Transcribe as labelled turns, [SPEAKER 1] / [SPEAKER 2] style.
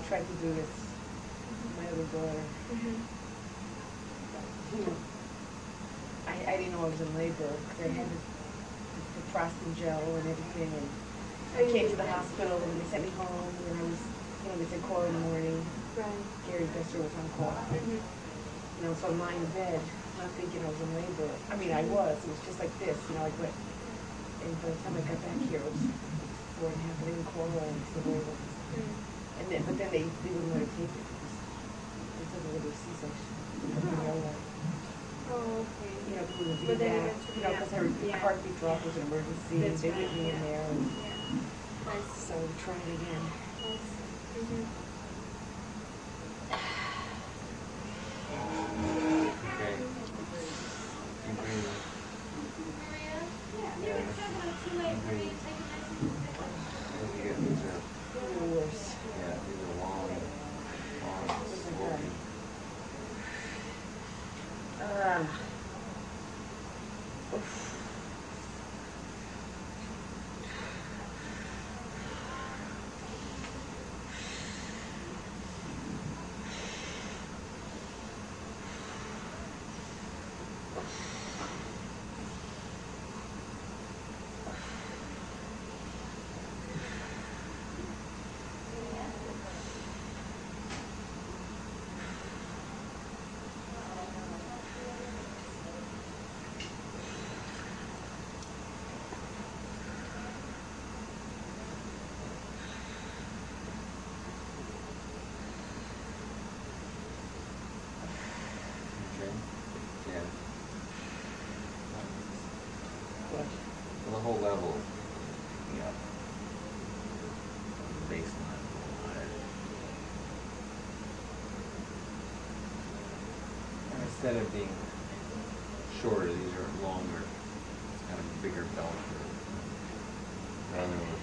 [SPEAKER 1] tried to do this with my other daughter. You know, I didn't know I was in labor because I had the frosting gel and everything, and I came to the hospital and they sent me home, and I was, you know, they said call in the morning.
[SPEAKER 2] Right.
[SPEAKER 1] Gary Besser was on call. You know, so I'm lying in bed, not thinking I was in labor. I mean, I was. It was just like this, you know, like what. And by the time I got back here, it was 4.5. I didn't call her and said labor. And then, but then they wouldn't let her take it because they said they were C-section. You know,
[SPEAKER 2] Oh, okay.
[SPEAKER 1] you know, because it was
[SPEAKER 2] But then
[SPEAKER 1] back,
[SPEAKER 2] eventually,
[SPEAKER 1] you know, because her heartbeat drop was an emergency.
[SPEAKER 2] That's
[SPEAKER 1] They
[SPEAKER 2] right,
[SPEAKER 1] put me in there, and
[SPEAKER 2] I see.
[SPEAKER 1] so we tried again.
[SPEAKER 2] I see.
[SPEAKER 3] Okay. Keep breathing. Yeah. Keep breathing. Look, you get these are,
[SPEAKER 1] Worse.
[SPEAKER 3] yeah, these are long, smoking.
[SPEAKER 1] Oof.
[SPEAKER 3] Okay. Yeah.
[SPEAKER 1] What?
[SPEAKER 3] Well, the whole level is picking up. The baseline is a little higher. And instead of being shorter, these are longer. It's kind of a bigger bell curve rather than